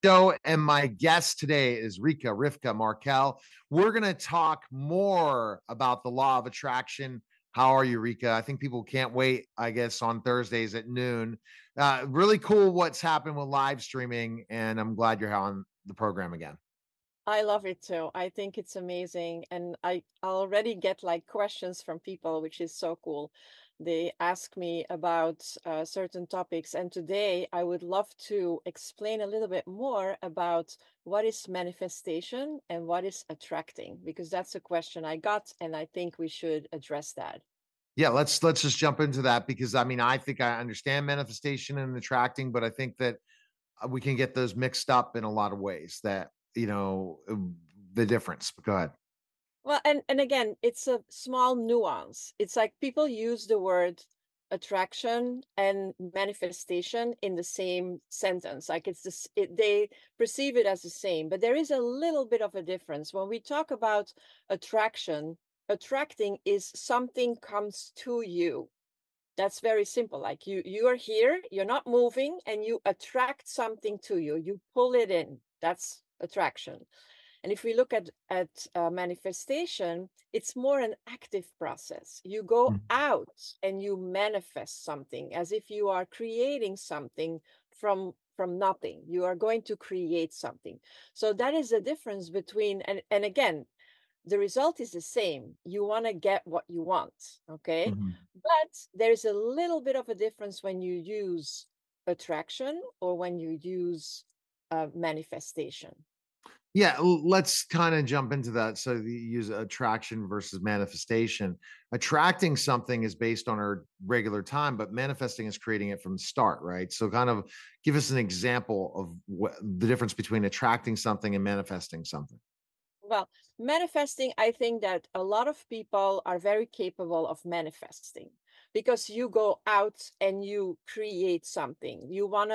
show, and my guest today is Rivka Markel. We're going to talk more about the law of attraction. How are you, Rika? I think people can't wait, I guess, on Thursdays at noon. Really cool what's happened with live streaming, and I'm glad you're on the program again. I love it too. I think it's amazing. And I already get like questions from people, which is so cool. They ask me about certain topics. And today I would love to explain a little bit more about what is manifestation and what is attracting, because that's a question I got. And I think we should address that. Yeah, let's just jump into that because I mean I think I understand manifestation and attracting, but I think that we can get those mixed up in a lot of ways. That the difference. But go ahead. Well, and again, it's a small nuance. It's like people use the word attraction and manifestation in the same sentence. Like they perceive it as the same, but there is a little bit of a difference. When we talk about attraction, attracting is something comes to you. That's very simple. Like you are here, you're not moving, and you attract something to you. You pull it in. That's attraction. And if we look at manifestation, it's more an active process. You go Mhm. out and you manifest something as if you are creating something from nothing. You are going to create something. So that is the difference between and again, the result is the same. You want to get what you want, okay? Mhm. But there's a little bit of a difference when you use attraction or when you use manifestation. Yeah, let's kind of jump into that. So you use attraction versus manifestation. Attracting something is based on our regular time, but manifesting is creating it from the start, right? So kind of give us an example of what the difference between attracting something and manifesting something. Well, manifesting, I think that a lot of people are very capable of manifesting because you go out and you create something.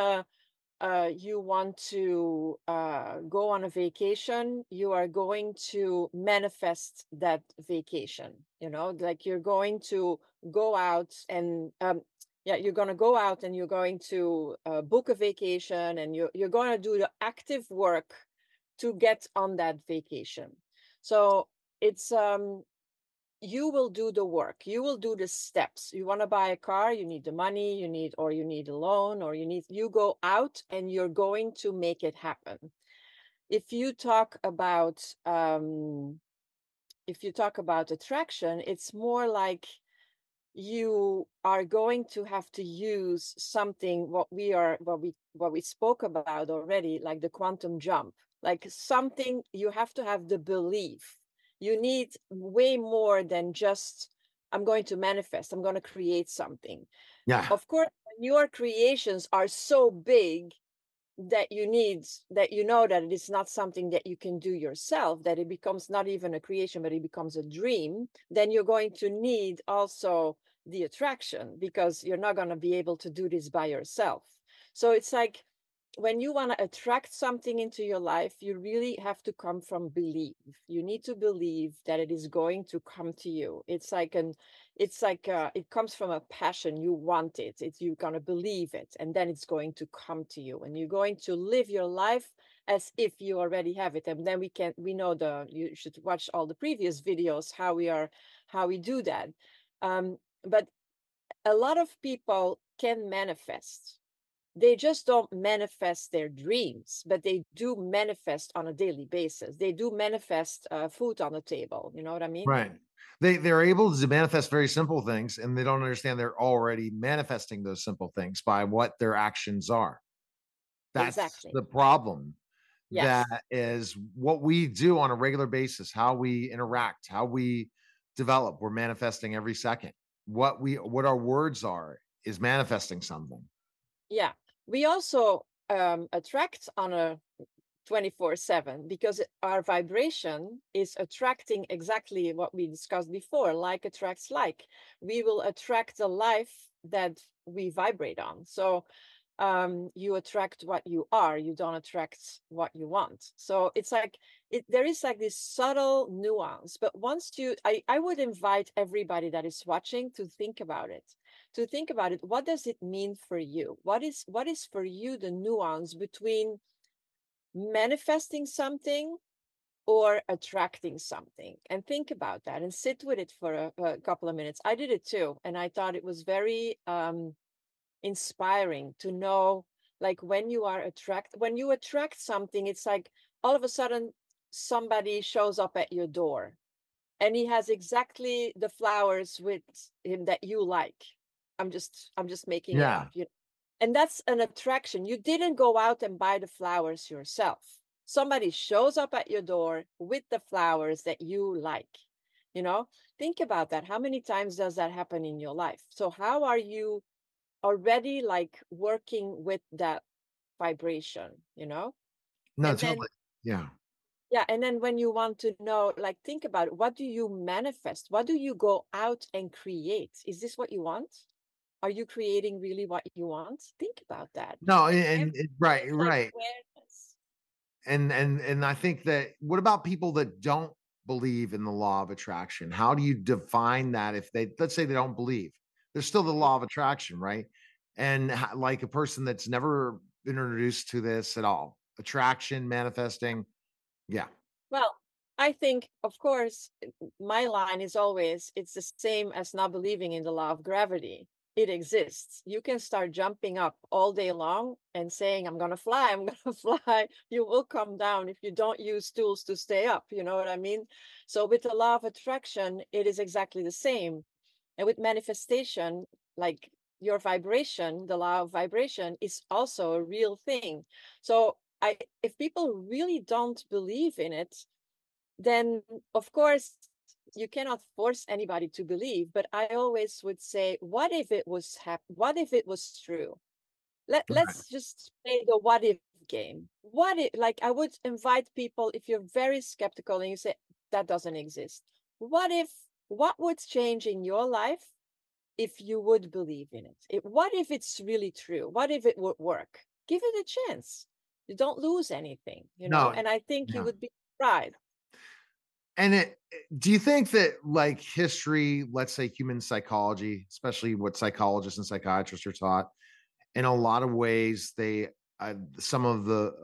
You want to go on a vacation. You are going to manifest that vacation. You know, like you're going to go out and yeah, you're going to go out and you're going to book a vacation, and you're going to do the active work to get on that vacation. So it's you will do the work. You will do the steps. You want to buy a car, you need the money, you need a loan, or you go out and you're going to make it happen. If you talk about attraction, it's more like you are going to have to use something what we spoke about already, like the quantum jump, like something you have to have the belief. You need way more than just I'm going to manifest, I'm going to create something. Yeah. Of course, when your creations are so big that you know that it is not something that you can do yourself, that it becomes not even a creation but it becomes a dream, then you're going to need also the attraction, because you're not going to be able to do this by yourself. So it's like when you want to attract something into your life, you really have to come from belief. You need to believe that it is going to come to you. It comes from a passion. You want it. You're going to believe it, and then it's going to come to you, and you're going to live your life as if you already have it. And then we know you should watch all the previous videos how we do that. But a lot of people can manifest. They just don't manifest their dreams, but they do manifest on a daily basis. They do manifest food on the table. You know what I mean? Right. They're able to manifest very simple things and they don't understand they're already manifesting those simple things by what their actions are. That's Exactly. the problem. Yes. That is what we do on a regular basis, how we interact, how we develop. We're manifesting every second. What our words are is manifesting something. Yeah. We also attract on a 24/7 because our vibration is attracting exactly what we discussed before. Like attracts like. We will attract the life that we vibrate on. So you attract what you are, you don't attract what you want. So it's like there is like this subtle nuance. But I would invite everybody that is watching to think about it, what does it mean for you? What is for you the nuance between manifesting something or attracting something. And think about that and sit with it for a couple of minutes. I did it too. And I thought it was very inspiring to know, like, when you attract something, it's like all of a sudden somebody shows up at your door and he has exactly the flowers with him that you like. I'm just making it Yeah. up, and that's an attraction. You didn't go out and buy the flowers yourself. Somebody shows up at your door with the flowers that you like. You know, think about that. How many times does that happen in your life? So how are you already like working with that vibration, No, And then totally. Yeah. yeah, and then when you want to know, like, think about it. What do you manifest? What do you go out and create? Is this what you want? Are you creating really what you want? Think about that. No, Everything right, is like right. awareness. And I think that, what about people that don't believe in the law of attraction? How do you define that? If they, let's say they don't believe, there's still the Yeah. law of attraction, right? And like a person that's never been introduced to this at all, attraction, manifesting. Yeah. Well, I think, of course, my line is always it's the same as not believing in the law of gravity. It exists. You can start jumping up all day long and saying, I'm going to fly, I'm going to fly. You will come down if you don't use tools to stay up. You know what I mean? So, with the law of attraction, it is exactly the same. And with manifestation, like your vibration, the law of vibration is also a real thing. So, if people really don't believe in it, then of course you cannot force anybody to believe. But I always would say, what if it was what if it was true? Right. Let's just play the what if game. What if, like, I would invite people, if you're very skeptical and you say that doesn't exist, what would change in your life if you would believe in it? What if it's really true? What if it would work? Give it a chance. You don't lose anything, No. and I think you Yeah. would be surprised. And do you think that, like, history, let's say human psychology, especially what psychologists and psychiatrists are taught, in a lot of ways, they some of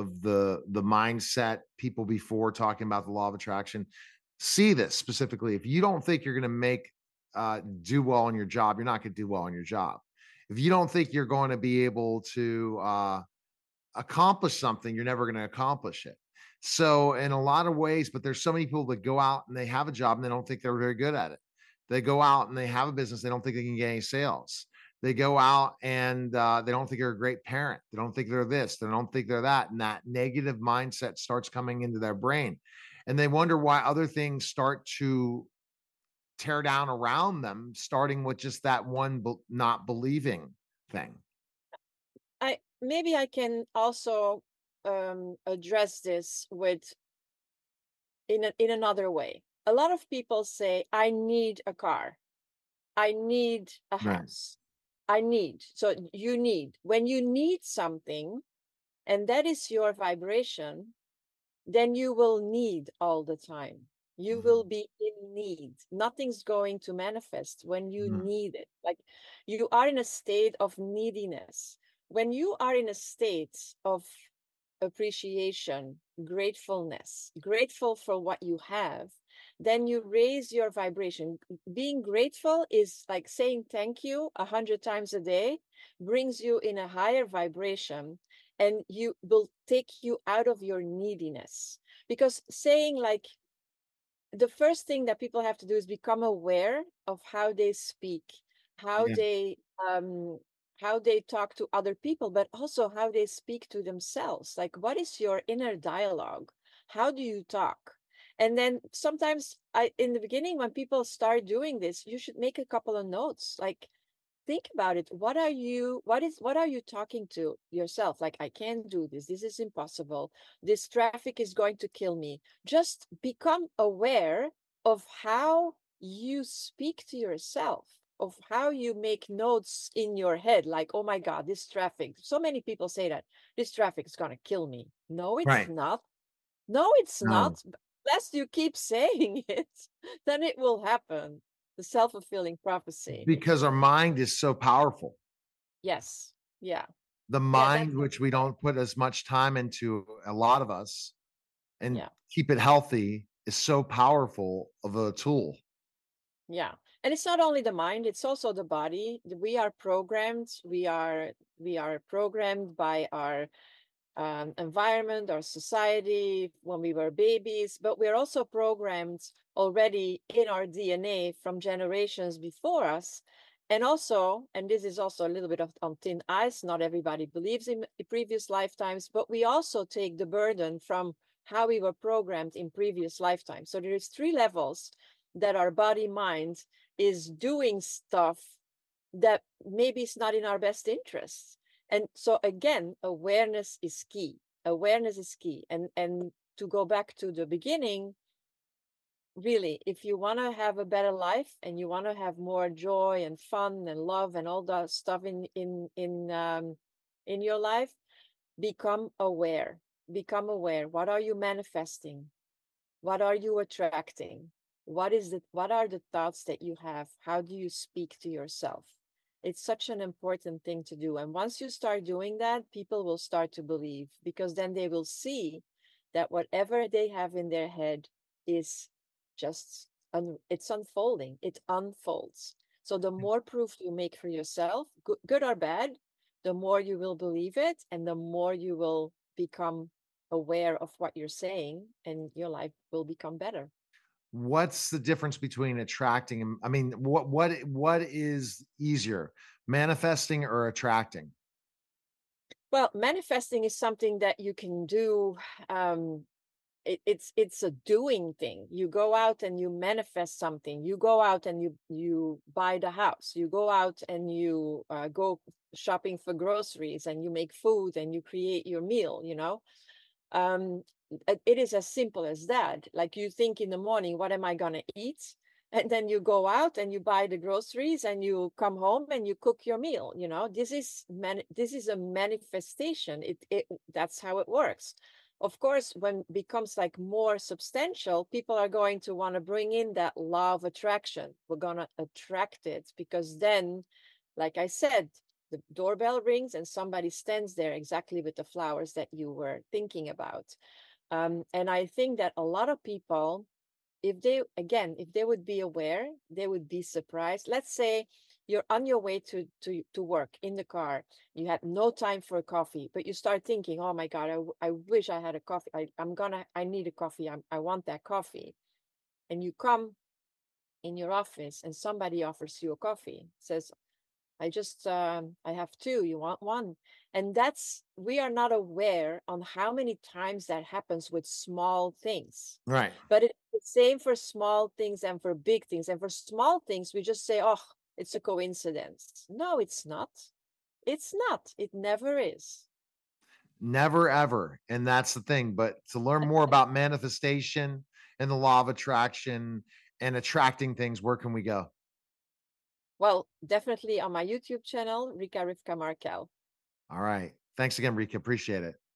the mindset people before talking about the law of attraction see this specifically. If you don't think you're going to make do well in your job, you're not going to do well in your job. If you don't think you're going to be able to accomplish something, you're never going to accomplish it. So, in a lot of ways, but there's so many people that go out and they have a job and they don't think they're very good at it. They go out and they have a business, they don't think they can get any sales. They go out and they don't think they're a great parent. They don't think they're this. They don't think they're that. And that negative mindset starts coming into their brain. And they wonder why other things start to tear down around them, starting with just that one not believing thing. I can also address this with in another way. A lot of people say, I need a car, I need a Right. house, I need. So you need, when you need something, and that is your vibration, then you will need all the time. You will Mhm. be in need. Nothing's going to manifest when you Mhm. need it. Like, you are in a state of neediness. When you are in a state of appreciation, gratefulness, grateful for what you have, then you raise your vibration. Being grateful is like saying thank you 100 times a day, brings you in a higher vibration, and you will take you out of your neediness. Because saying, like, the first thing that people have to do is become aware of how they speak, how Yeah. they um how they talk to other people, but also how they speak to themselves. Like, what is your inner dialogue? How do you talk? And then sometimes, in the beginning, when people start doing this, you should make a couple of notes. Like, think about it. What are you talking to yourself? Like, I can't do this, this is impossible, this traffic is going to kill me. Just become aware of how you speak to yourself, of how you make notes in your head, like, oh my god, this traffic. So many people say that this traffic is going to kill me. No, it's Right. not. No, it's No. not. Unless you keep saying it, then it will happen. The self-fulfilling prophecy. Because our mind is so powerful. Yes. Yeah. The Yeah, mind, that's which we don't put as much time into, a lot of us, and yeah. keep it healthy is so powerful of a tool. Yeah. And it's not only the mind, it's also the body. We are programmed. We are programmed by our environment, our society when we were babies, but we're also programmed already in our DNA from generations before us. And also, and this is also a little bit of on thin ice, not everybody believes in previous lifetimes, but we also take the burden from how we were programmed in previous lifetimes. So there is three levels that our body mind is doing stuff that maybe is not in our best interests. And so again, awareness is key. Awareness is key. And to go back to the beginning, really, if you want to have a better life and you want to have more joy and fun and love and all that stuff in your life, become aware. Become aware. What are you manifesting? What are you attracting? What are the thoughts that you have? How do you speak to yourself? It's such an important thing to do. And once you start doing that, people will start to believe, because then they will see that whatever they have in their head is just it's unfolding. It unfolds. So the more proof you make for yourself, good or bad, the more you will believe it, and the more you will become aware of what you're saying, and your life will become better. What's the difference between attracting and, I mean, what is easier, manifesting or attracting? Well, manifesting is something that you can do. um it's a doing thing. You go out and you manifest something. You go out and you buy the house. You go out and you go shopping for groceries, and you make food and you create your meal, um it is as simple as that. Like, you think in the morning, what am I going to eat? And then you go out and you buy the groceries and you come home and you cook your meal. This is a manifestation. It That's how it works. Of course, when it becomes like more substantial, people are going to want to bring in that law of attraction. We're going to attract it, because then, like I said, the doorbell rings and somebody stands there exactly with the flowers that you were thinking about. And I think that a lot of people, if they would be aware, they would be surprised. Let's say you're on your way to work in the car. You had no time for a coffee, but you start thinking, oh my God, I wish I had a coffee. I need a coffee. I want that coffee. And you come in your office and somebody offers you a coffee, says, I have two, you want one? And we are not aware on how many times that happens with small things. Right. But it's the same for small things and for big things. And for small things, we just say, oh, it's a coincidence. No, it's not. It's not. It never is. Never ever. And that's the thing. But to learn more about manifestation and the law of attraction and attracting things, where can we go? Well, definitely on my YouTube channel, Rika Rivka Markel. All right. Thanks again, Rika. Appreciate it.